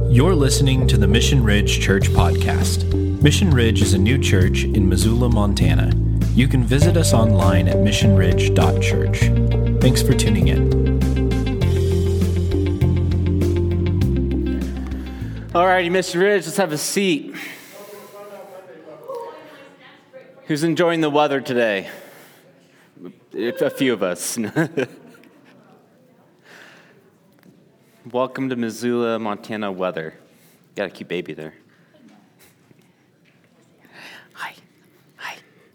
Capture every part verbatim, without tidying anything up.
You're listening to the Mission Ridge Church Podcast. Mission Ridge is a new church in Missoula, Montana. You can visit us online at mission ridge dot church. Thanks for tuning in. All righty, Mission Ridge, let's have a seat. Who's enjoying the weather today? A few of us. Welcome to Missoula, Montana weather. Got a cute baby there. Hi. Hi.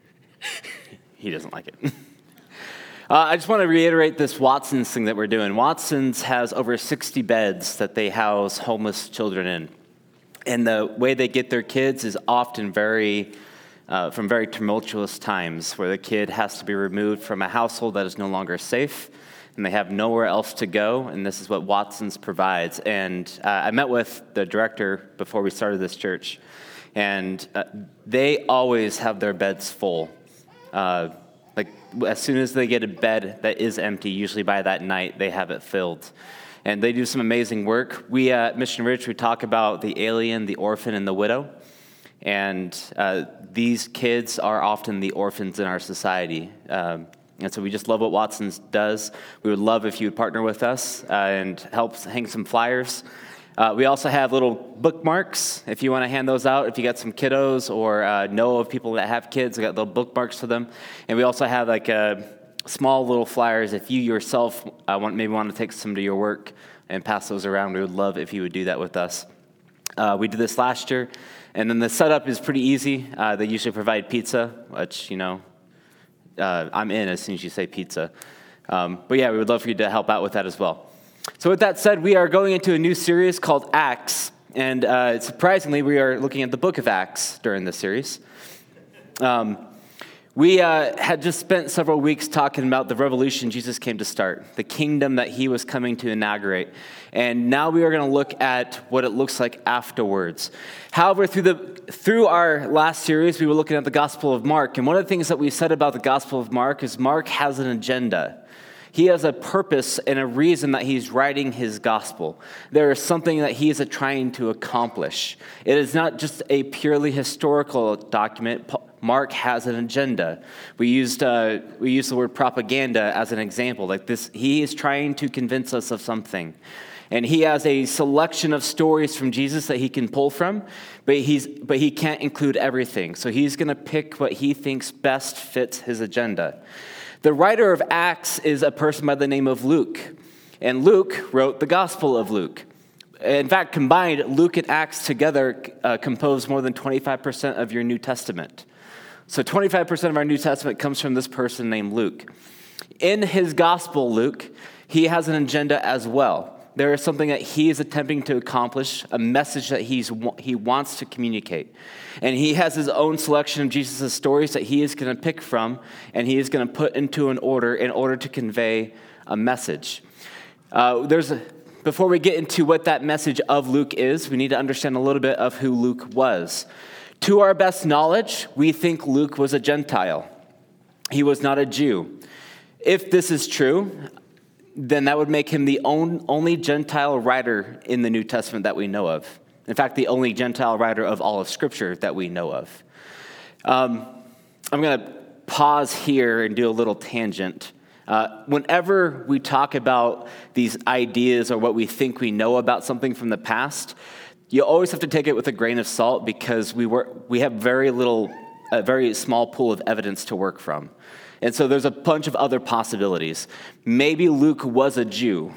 He doesn't like it. Uh, I just want to reiterate this Watson's thing that we're doing. Watson's has over sixty beds that they house homeless children in. And the way they get their kids is often very, uh, from very tumultuous times, where the kid has to be removed from a household that is no longer safe, and they have nowhere else to go, and this is what Watson's provides. And uh, I met with the director before we started this church, and uh, they always have their beds full. Uh, like, as soon as they get a bed that is empty, usually by that night, they have it filled. And they do some amazing work. We at Mission Ridge, we talk about the alien, the orphan, and the widow. And uh, these kids are often the orphans in our society. Um, And so we just love what Watson's does. We would love if you would partner with us uh, and help hang some flyers. Uh, we also have little bookmarks if you want to hand those out. If you got some kiddos or uh, know of people that have kids, we got little bookmarks for them. And we also have like a small little flyers if you yourself uh, want maybe want to take some to your work and pass those around. We would love if you would do that with us. Uh, we did this last year. And then the setup is pretty easy. Uh, they usually provide pizza, which, you know, Uh, I'm in as soon as you say pizza. Um, but yeah, we would love for you to help out with that as well. So with that said, we are going into a new series called Acts. And uh, surprisingly, we are looking at the book of Acts during this series. Um, we uh, had just spent several weeks talking about the revolution Jesus came to start, the kingdom that he was coming to inaugurate. And now we are going to look at what it looks like afterwards. However, through the through our last series, we were looking at the Gospel of Mark. And one of the things that we said about the Gospel of Mark is Mark has an agenda. He has a purpose and a reason that he's writing his gospel. There is something that he is trying to accomplish. It is not just a purely historical document. Mark has an agenda. We used uh, we used the word propaganda as an example. Like this, he is trying to convince us of something. And he has a selection of stories from Jesus that he can pull from, but he's but he can't include everything. So he's going to pick what he thinks best fits his agenda. The writer of Acts is a person by the name of Luke, and Luke wrote the Gospel of Luke. In fact, combined, Luke and Acts together uh, compose more than twenty-five percent of your New Testament. So twenty-five percent of our New Testament comes from this person named Luke. In his Gospel, Luke, he has an agenda as well. There is something that he is attempting to accomplish, a message that he's he wants to communicate. And he has his own selection of Jesus' stories that he is going to pick from, and he is going to put into an order in order to convey a message. Uh, there's a, before we get into what that message of Luke is, we need to understand a little bit of who Luke was. To our best knowledge, we think Luke was a Gentile. He was not a Jew. If this is true, then that would make him the only Gentile writer in the New Testament that we know of. In fact, the only Gentile writer of all of Scripture that we know of. Um, I'm going to pause here and do a little tangent. Uh, whenever we talk about these ideas or what we think we know about something from the past, you always have to take it with a grain of salt because we work, we have very little, a very small pool of evidence to work from. And so there's a bunch of other possibilities. Maybe Luke was a Jew,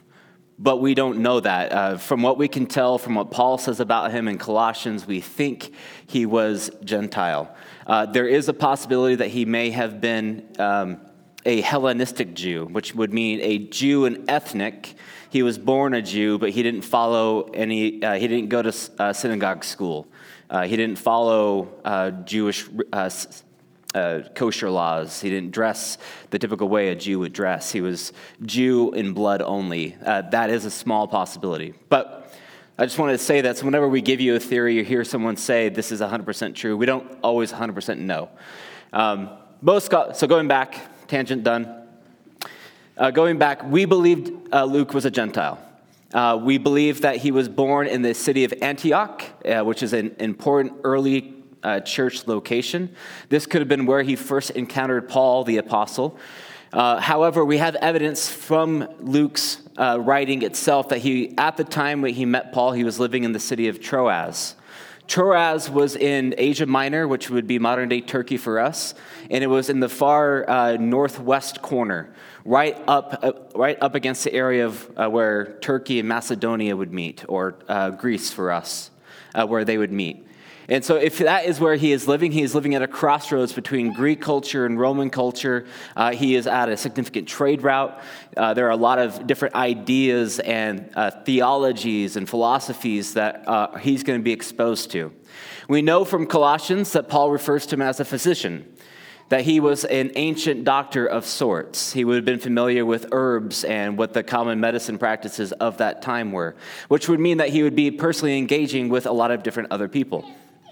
but we don't know that. Uh, from what we can tell, from what Paul says about him in Colossians, we think he was Gentile. Uh, there is a possibility that he may have been um, a Hellenistic Jew, which would mean a Jew and ethnic. He was born a Jew, but he didn't follow any, uh, he didn't go to uh, synagogue school. Uh, he didn't follow uh, Jewish uh Uh, kosher laws. He didn't dress the typical way a Jew would dress. He was Jew in blood only. Uh, that is a small possibility. But I just wanted to say that so whenever we give you a theory or hear someone say this is one hundred percent true, we don't always one hundred percent know. Um, most so going back, tangent done. Uh, going back, we believed uh, Luke was a Gentile. Uh, we believe that he was born in the city of Antioch, uh, which is an important early uh, church location. This could have been where he first encountered Paul the apostle. Uh, however, we have evidence from Luke's uh, writing itself that he, at the time when he met Paul, he was living in the city of Troas. Troas was in Asia Minor, which would be modern-day Turkey for us, and it was in the far uh, northwest corner, right up uh, right up against the area of uh, where Turkey and Macedonia would meet, or uh, Greece for us, uh, where they would meet. And so if that is where he is living, he is living at a crossroads between Greek culture and Roman culture. Uh, he is at a significant trade route. Uh, there are a lot of different ideas and uh, theologies and philosophies that uh, he's going to be exposed to. We know from Colossians that Paul refers to him as a physician, that he was an ancient doctor of sorts. He would have been familiar with herbs and what the common medicine practices of that time were, which would mean that he would be personally engaging with a lot of different other people.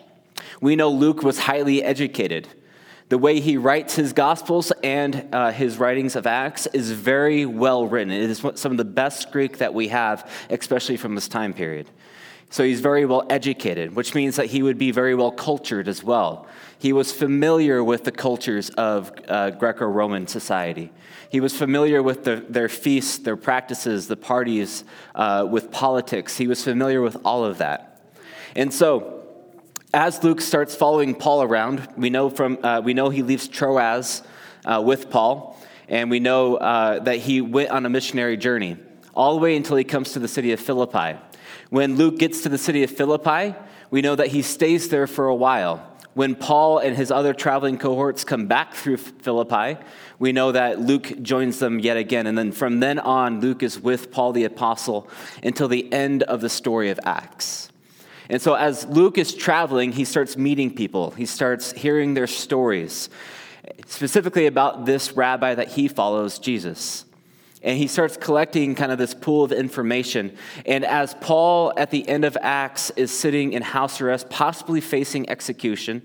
We know Luke was highly educated. The way he writes his Gospels and uh, his writings of Acts is very well written. It is some of the best Greek that we have, especially from this time period. So he's very well educated, which means that he would be very well cultured as well. He was familiar with the cultures of uh, Greco-Roman society. He was familiar with the, their feasts, their practices, the parties, uh, with politics. He was familiar with all of that. And so, as Luke starts following Paul around, we know from uh, we know he leaves Troas uh, with Paul, and we know uh, that he went on a missionary journey all the way until he comes to the city of Philippi. When Luke gets to the city of Philippi, we know that he stays there for a while. When Paul and his other traveling cohorts come back through Philippi, we know that Luke joins them yet again. And then from then on, Luke is with Paul the apostle until the end of the story of Acts. And so as Luke is traveling, he starts meeting people. He starts hearing their stories, specifically about this rabbi that he follows, Jesus. And he starts collecting kind of this pool of information. And as Paul, at the end of Acts, is sitting in house arrest, possibly facing execution,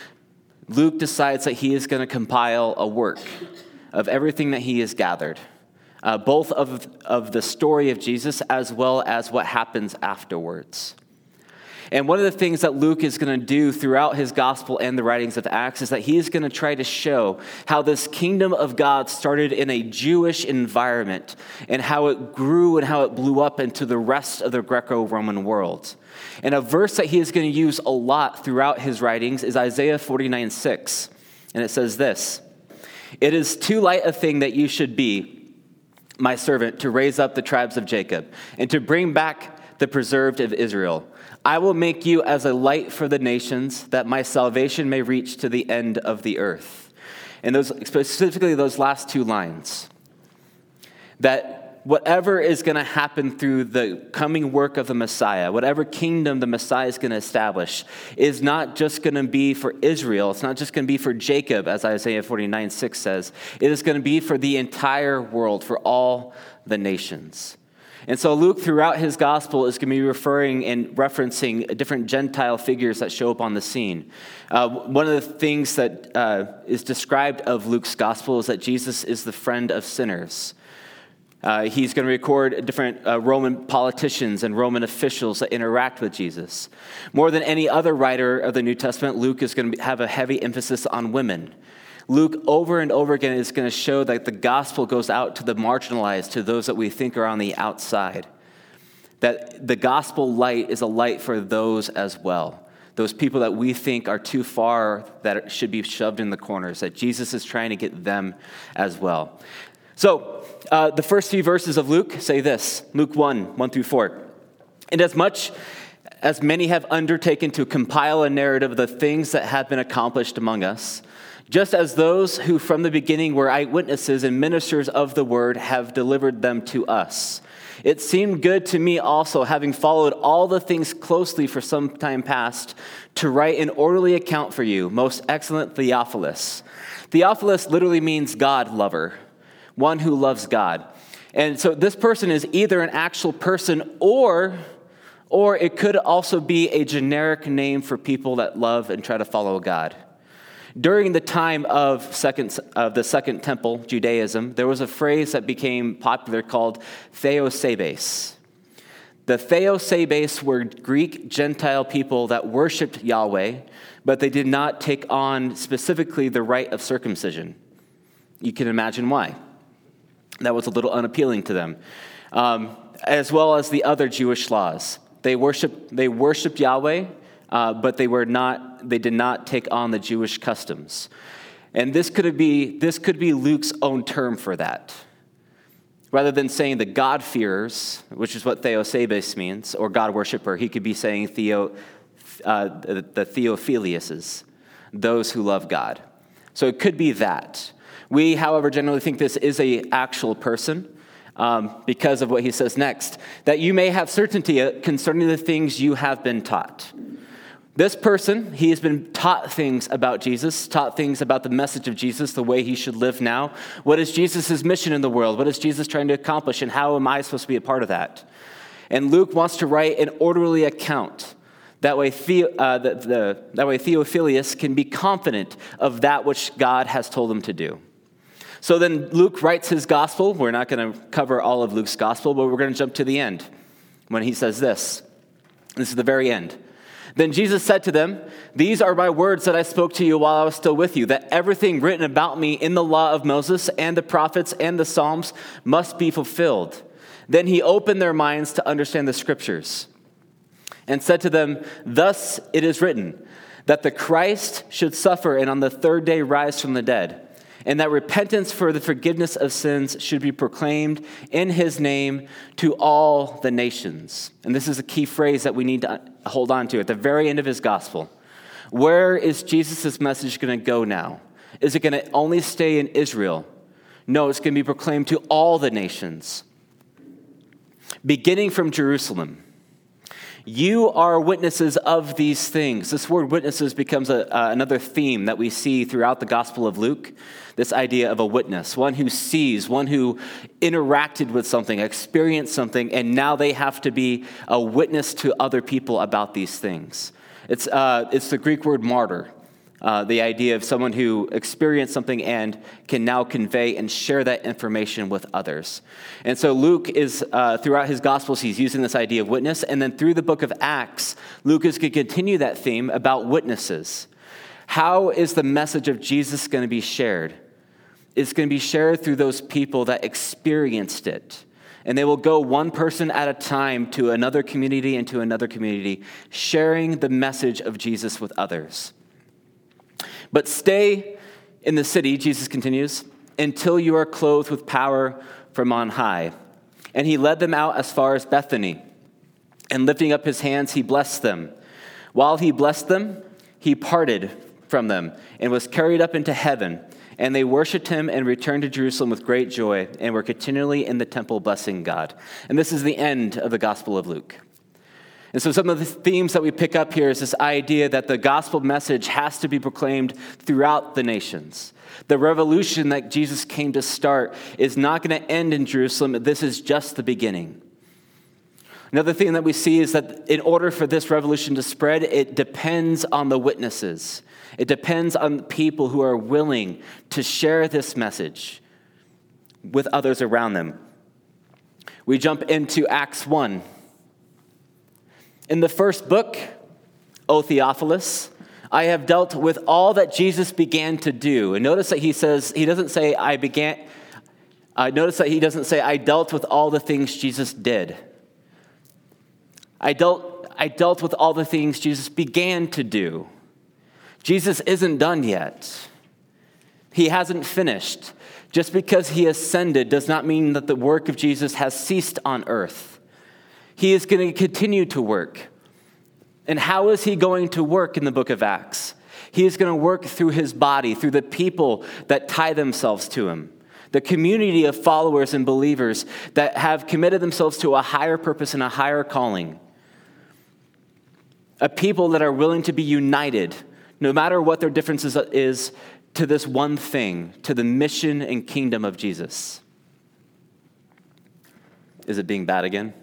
Luke decides that he is going to compile a work of everything that he has gathered, uh, both of, of the story of Jesus as well as what happens afterwards. And one of the things that Luke is going to do throughout his gospel and the writings of Acts is that he is going to try to show how this kingdom of God started in a Jewish environment and how it grew and how it blew up into the rest of the Greco-Roman world. And a verse that he is going to use a lot throughout his writings is Isaiah forty-nine six. And it says this: "It is too light a thing that you should be my servant to raise up the tribes of Jacob and to bring back the preserved of Israel. I will make you as a light for the nations, that my salvation may reach to the end of the earth." And those, specifically those last two lines, that whatever is going to happen through the coming work of the Messiah, whatever kingdom the Messiah is going to establish, is not just going to be for Israel. It's not just going to be for Jacob, as Isaiah forty-nine six says. It is going to be for the entire world, for all the nations. And so Luke, throughout his gospel, is going to be referring and referencing different Gentile figures that show up on the scene. Uh, one of the things that uh, is described of Luke's gospel is that Jesus is the friend of sinners. Uh, he's going to record different uh, Roman politicians and Roman officials that interact with Jesus. More than any other writer of the New Testament, Luke is going to have a heavy emphasis on women. Luke, over and over again, is going to show that the gospel goes out to the marginalized, to those that we think are on the outside. That the gospel light is a light for those as well. Those people that we think are too far, that should be shoved in the corners, that Jesus is trying to get them as well. So, uh, the first few verses of Luke say this, Luke one, one through four. "Inasmuch as many have undertaken to compile a narrative of the things that have been accomplished among us, just as those who from the beginning were eyewitnesses and ministers of the word have delivered them to us. It seemed good to me also, having followed all the things closely for some time past, to write an orderly account for you, most excellent Theophilus." Theophilus literally means God lover, one who loves God. And so this person is either an actual person or, or it could also be a generic name for people that love and try to follow God. During the time of second of the Second Temple Judaism, there was a phrase that became popular called Theosebes. The Theosebes were Greek Gentile people that worshiped Yahweh, but they did not take on specifically the rite of circumcision. You can imagine why. That was a little unappealing to them, um, as well as the other Jewish laws. They worshiped, they worshiped Yahweh, uh, but they were not. They did not take on the Jewish customs, and this could be this could be Luke's own term for that. Rather than saying the God-fearers, which is what Theosebes means, or God worshiper, he could be saying Theo, uh, the, the Theophiliuses, those who love God. So it could be that. We, however, generally think this is an actual person um, because of what he says next, that you may have certainty concerning the things you have been taught. This person, he has been taught things about Jesus, taught things about the message of Jesus, the way he should live now. What is Jesus' mission in the world? What is Jesus trying to accomplish, and how am I supposed to be a part of that? And Luke wants to write an orderly account. That way, the, uh, the, the, that way Theophilus can be confident of that which God has told him to do. So then Luke writes his gospel. We're not going to cover all of Luke's gospel, but we're going to jump to the end when he says this. This is the very end. Then Jesus said to them, "These are my words that I spoke to you while I was still with you, that everything written about me in the law of Moses and the prophets and the Psalms must be fulfilled." Then he opened their minds to understand the scriptures and said to them, "Thus it is written, that the Christ should suffer and on the third day rise from the dead, and that repentance for the forgiveness of sins should be proclaimed in his name to all the nations." And this is a key phrase that we need to hold on to at the very end of his gospel. Where is Jesus' message going to go now? Is it going to only stay in Israel? No, it's going to be proclaimed to all the nations, beginning from Jerusalem. You are witnesses of these things. This word witnesses becomes a, uh, another theme that we see throughout the Gospel of Luke. This idea of a witness, one who sees, one who interacted with something, experienced something, and now they have to be a witness to other people about these things. It's, uh, it's the Greek word martyr. Uh, the idea of someone who experienced something and can now convey and share that information with others. And so Luke is, uh, throughout his Gospels, he's using this idea of witness. And then through the book of Acts, Luke is going to continue that theme about witnesses. How is the message of Jesus going to be shared? It's going to be shared through those people that experienced it. And they will go one person at a time to another community and to another community, sharing the message of Jesus with others. But stay in the city, Jesus continues, until you are clothed with power from on high. And he led them out as far as Bethany. And lifting up his hands, he blessed them. While he blessed them, he parted from them and was carried up into heaven. And they worshiped him and returned to Jerusalem with great joy and were continually in the temple blessing God. And this is the end of the Gospel of Luke. And so some of the themes that we pick up here is this idea that the gospel message has to be proclaimed throughout the nations. The revolution that Jesus came to start is not going to end in Jerusalem. This is just the beginning. Another thing that we see is that in order for this revolution to spread, it depends on the witnesses. It depends on people who are willing to share this message with others around them. We jump into Acts one. In the first book, O Theophilus, I have dealt with all that Jesus began to do. And notice that he says, he doesn't say, I began, uh, notice that he doesn't say, I dealt with all the things Jesus did. I dealt, I dealt with all the things Jesus began to do. Jesus isn't done yet. He hasn't finished. Just because he ascended does not mean that the work of Jesus has ceased on earth. He is going to continue to work. And how is he going to work in the book of Acts? He is going to work through his body, through the people that tie themselves to him, the community of followers and believers that have committed themselves to a higher purpose and a higher calling, a people that are willing to be united, no matter what their differences is, to this one thing, to the mission and kingdom of Jesus. Is it being bad again?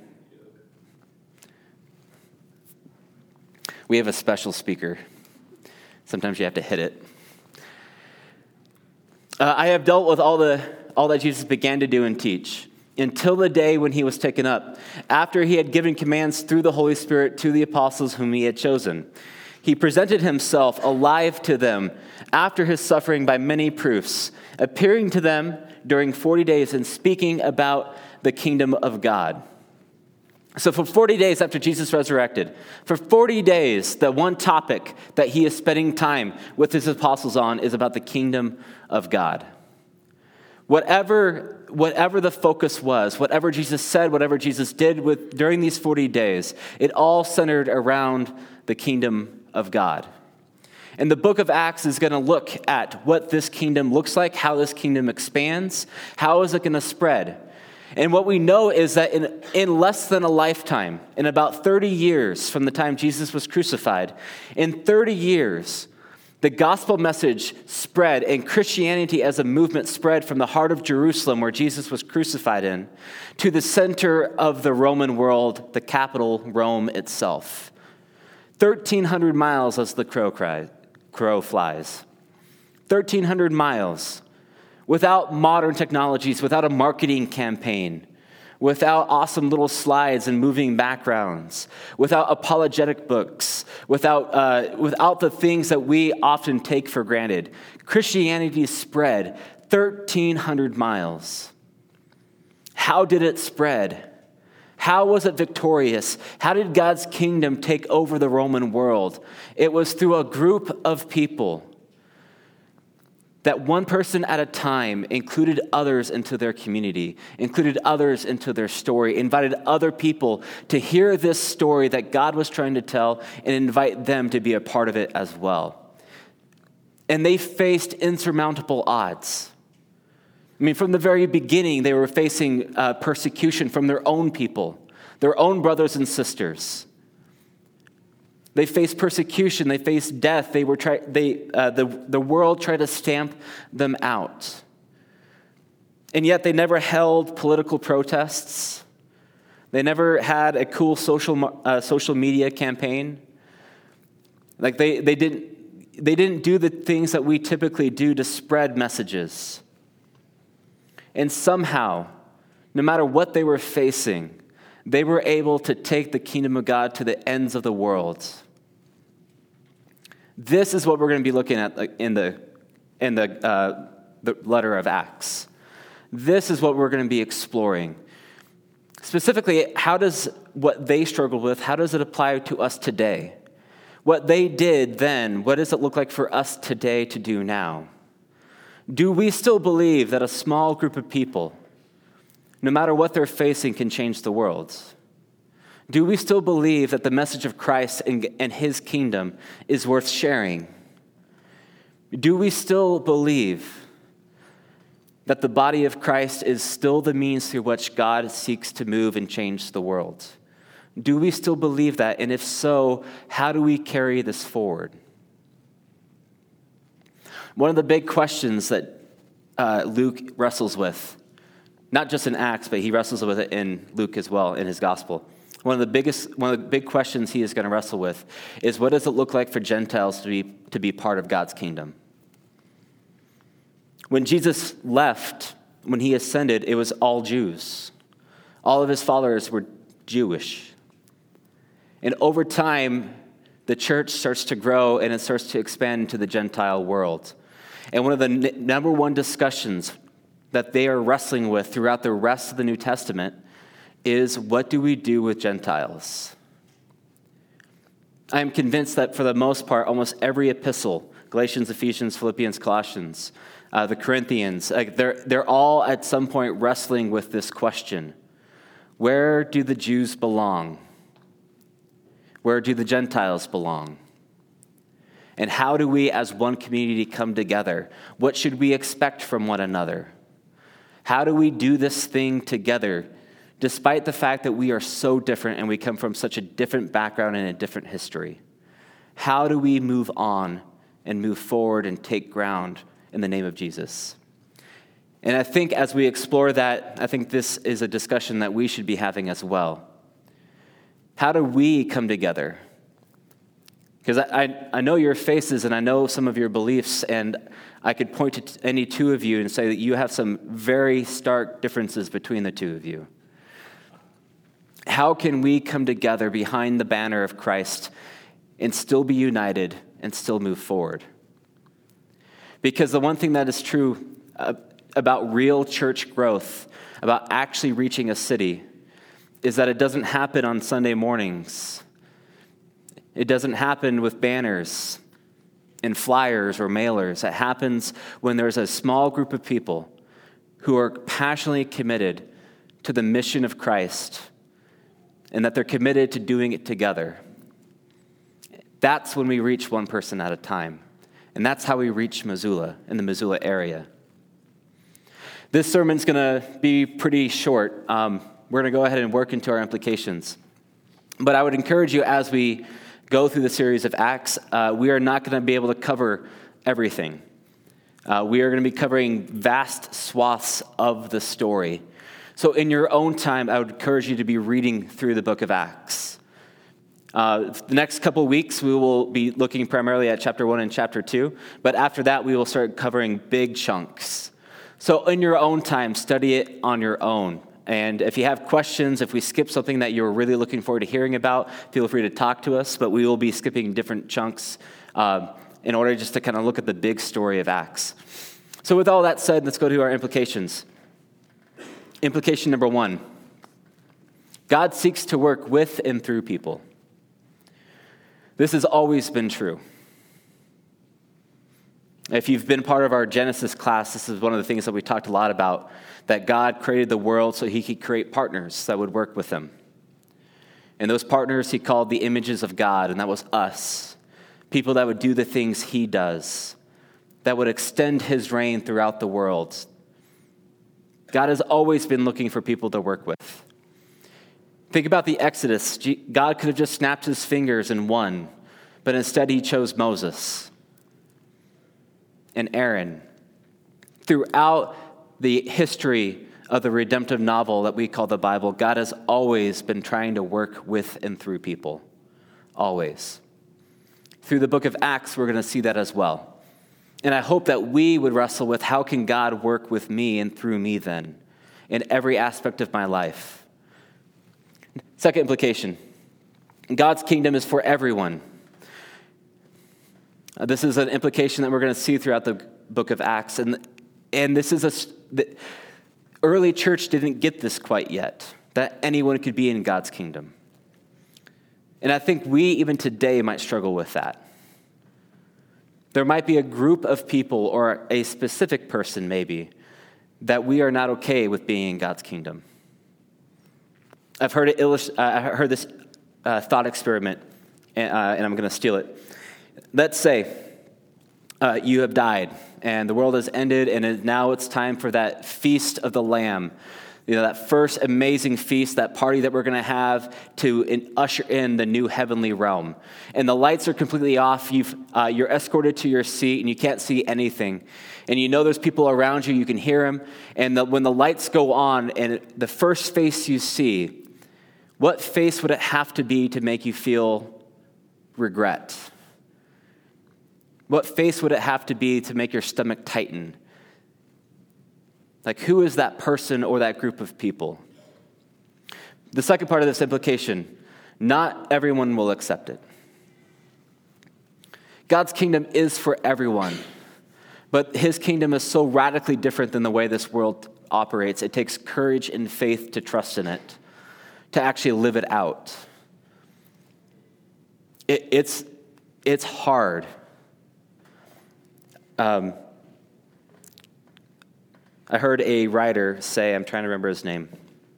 We have a special speaker. Sometimes you have to hit it. Uh, I have dealt with all the all that Jesus began to do and teach. until the day when he was taken up, after he had given commands through the Holy Spirit to the apostles whom he had chosen. He presented himself alive to them after his suffering by many proofs, appearing to them during forty days and speaking about the kingdom of God. So for forty days after Jesus resurrected, for forty days, the one topic that he is spending time with his apostles on is about the kingdom of God. Whatever, whatever the focus was, whatever Jesus said, whatever Jesus did with, during these forty days, it all centered around the kingdom of God. And the book of Acts is going to look at what this kingdom looks like, how this kingdom expands, how is it going to spread. And what we know is that in, in less than a lifetime, in about thirty years from the time Jesus was crucified, in thirty years, the gospel message spread and Christianity as a movement spread from the heart of Jerusalem, where Jesus was crucified in, to the center of the Roman world, the capital, Rome itself. thirteen hundred miles as the crow, cry, crow flies. thirteen hundred miles. Without modern technologies, without a marketing campaign, without awesome little slides and moving backgrounds, without apologetic books, without, uh, without the things that we often take for granted, Christianity spread thirteen hundred miles. How did it spread? How was it victorious? How did God's kingdom take over the Roman world? It was through a group of people that one person at a time included others into their community, included others into their story, invited other people to hear this story that God was trying to tell and invite them to be a part of it as well. And they faced insurmountable odds. I mean, from the very beginning, they were facing uh, persecution from their own people, their own brothers and sisters. They faced persecution. They faced death. They were try, they, uh, the, the world tried to stamp them out. And yet they never held political protests. They never had a cool social uh, social media campaign. Like they, they didn't they didn't do the things that we typically do to spread messages. And somehow, no matter what they were facing, they were able to take the kingdom of God to the ends of the world. This is what we're going to be looking at in the in the, uh, the letter of Acts. This is what we're going to be exploring. Specifically, how does what they struggled with, how does it apply to us today? What they did then, what does it look like for us today to do now? Do we still believe that a small group of people, no matter what they're facing, can change the world? Do we still believe that the message of Christ and, and his kingdom is worth sharing? Do we still believe that the body of Christ is still the means through which God seeks to move and change the world? Do we still believe that? And if so, how do we carry this forward? One of the big questions that uh, Luke wrestles with, not just in Acts, but he wrestles with it in Luke as well, in his gospel. One of the biggest, one of the big questions he is going to wrestle with is, what does it look like for Gentiles to be, to be part of God's kingdom? When Jesus left, when he ascended, it was all Jews. All of his followers were Jewish. And over time, the church starts to grow and it starts to expand into the Gentile world. And one of the n- number one discussions that they are wrestling with throughout the rest of the New Testament is, what do we do with Gentiles? I am convinced that for the most part, almost every epistle, Galatians, Ephesians, Philippians, Colossians, uh, the Corinthians, like they're, they're all at some point wrestling with this question. Where do the Jews belong? Where do the Gentiles belong? And how do we as one community come together? What should we expect from one another? How do we do this thing together, despite the fact that we are so different and we come from such a different background and a different history? How do we move on and move forward and take ground in the name of Jesus? And I think as we explore that, I think this is a discussion that we should be having as well. How do we come together? Because I, I, I know your faces and I know some of your beliefs, and I could point to t- any two of you and say that you have some very stark differences between the two of you. How can we come together behind the banner of Christ and still be united and still move forward? Because the one thing that is true uh, about real church growth, about actually reaching a city, is that it doesn't happen on Sunday mornings. It doesn't happen with banners and flyers or mailers. It happens when there's a small group of people who are passionately committed to the mission of Christ and that they're committed to doing it together. That's when we reach one person at a time. And that's how we reach Missoula and the Missoula area. This sermon's going to be pretty short. Um, we're going to go ahead and work into our implications. But I would encourage you, as we go through the series of Acts, uh, we are not going to be able to cover everything. Uh, we are going to be covering vast swaths of the story. So in your own time, I would encourage you to be reading through the book of Acts. Uh, the next couple of weeks, we will be looking primarily at chapter one and chapter two, but after that, we will start covering big chunks. So in your own time, study it on your own. And if you have questions, if we skip something that you're really looking forward to hearing about, feel free to talk to us, but we will be skipping different chunks uh, in order just to kind of look at the big story of Acts. So with all that said, let's go to our implications. Implication number one, God seeks to work with and through people. This has always been true. If you've been part of our Genesis class, this is one of the things that we talked a lot about, that God created the world so he could create partners that would work with him. And those partners he called the images of God, and that was us. People that would do the things he does, that would extend his reign throughout the world. God has always been looking for people to work with. Think about the Exodus. God could have just snapped his fingers and won, but instead he chose Moses and Aaron. Throughout the history of the redemptive novel that we call the Bible, God has always been trying to work with and through people. Always. Through the book of Acts, we're going to see that as well. And I hope that we would wrestle with, how can God work with me and through me then in every aspect of my life? Second implication, God's kingdom is for everyone. Uh, this is an implication that we're going to see throughout the book of Acts. And, and this is a, the early church didn't get this quite yet, that anyone could be in God's kingdom. And I think we, even today, might struggle with that. There might be a group of people or a specific person, maybe, that we are not okay with being in God's kingdom. I've heard it illust- uh, I heard this uh, thought experiment, and, uh, and I'm going to steal it. Let's say uh, you have died, and the world has ended, and it, now it's time for that feast of the Lamb. You know, that first amazing feast, that party that we're going to have to in, usher in the new heavenly realm. And the lights are completely off. You've, uh, you're escorted to your seat, and you can't see anything. And you know there's people around you. You can hear them. And the, when the lights go on, and it, the first face you see, what face would it have to be to make you feel regret? What face would it have to be to make your stomach tighten? Like, who is that person or that group of people? The second part of this implication, not everyone will accept it. God's kingdom is for everyone, but his kingdom is so radically different than the way this world operates. It takes courage and faith to trust in it, to actually live it out. It, it's, it's hard. Um, I heard a writer say, I'm trying to remember his name.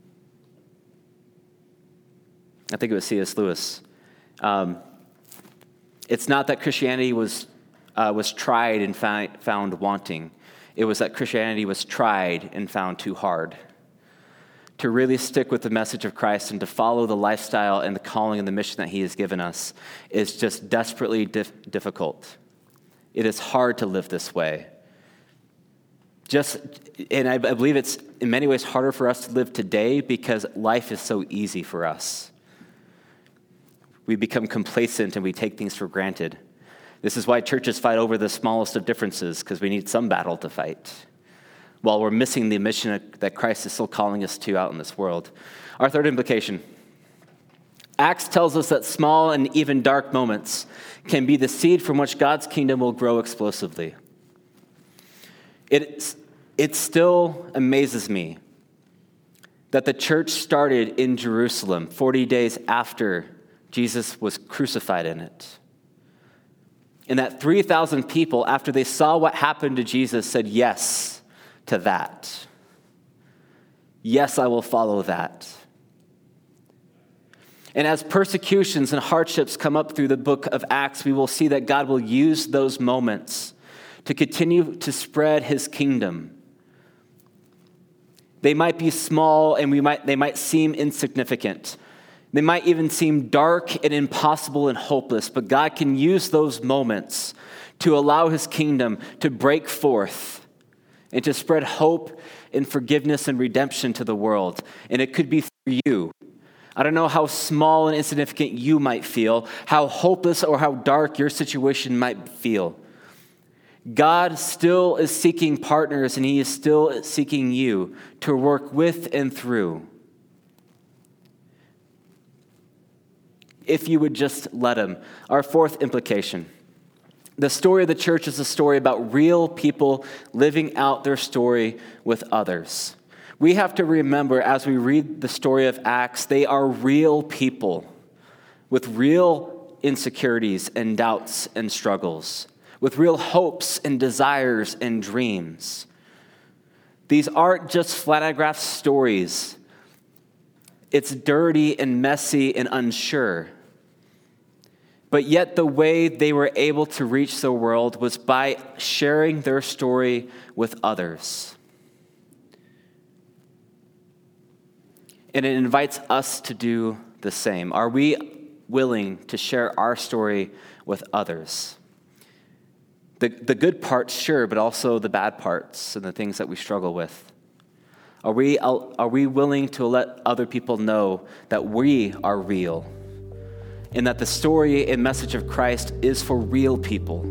I think it was C S Lewis. Um, it's not that Christianity was uh, was tried and fi- found wanting. It was that Christianity was tried and found too hard. To really stick with the message of Christ and to follow the lifestyle and the calling and the mission that he has given us is just desperately dif- difficult. It is hard to live this way. Just, and I believe it's in many ways harder for us to live today because life is so easy for us. we become complacent and we take things for granted. This is why churches fight over the smallest of differences, because we need some battle to fight, while we're missing the mission that Christ is still calling us to out in this world. Our third implication. Acts tells us that small and even dark moments can be the seed from which God's kingdom will grow explosively. It, it still amazes me that the church started in Jerusalem forty days after Jesus was crucified in it. And that three thousand people, after they saw what happened to Jesus, said yes to that. Yes, I will follow that. And as persecutions and hardships come up through the book of Acts, we will see that God will use those moments to continue to spread his kingdom. They might be small and we might they might seem insignificant. They might even seem dark and impossible and hopeless, but God can use those moments to allow his kingdom to break forth and to spread hope and forgiveness and redemption to the world. And it could be through you. I don't know how small and insignificant you might feel, how hopeless or how dark your situation might feel. God still is seeking partners, and he is still seeking you to work with and through. If you would just let him. Our fourth implication. The story of the church is a story about real people living out their story with others. We have to remember as we read the story of Acts, they are real people with real insecurities and doubts and struggles, with real hopes and desires and dreams. These aren't just flat-out stories. It's dirty and messy and unsure. But yet the way they were able to reach the world was by sharing their story with others. And it invites us to do the same. Are we willing to share our story with others? The, the good parts, sure, but also the bad parts and the things that we struggle with. Are we, are we willing to let other people know that we are real and that the story and message of Christ is for real people?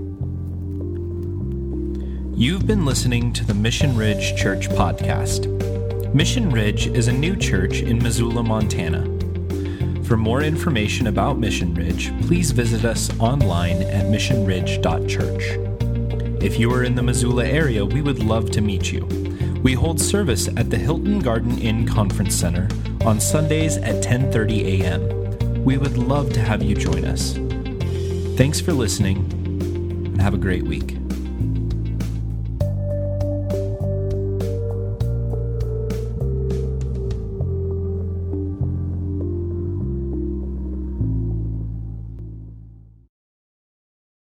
You've been listening to the Mission Ridge Church podcast. Mission Ridge is a new church in Missoula, Montana. For more information about Mission Ridge, please visit us online at mission ridge dot church. If you are in the Missoula area, we would love to meet you. We hold service at the Hilton Garden Inn Conference Center on Sundays at ten thirty a.m. We would love to have you join us. Thanks for listening, and have a great week.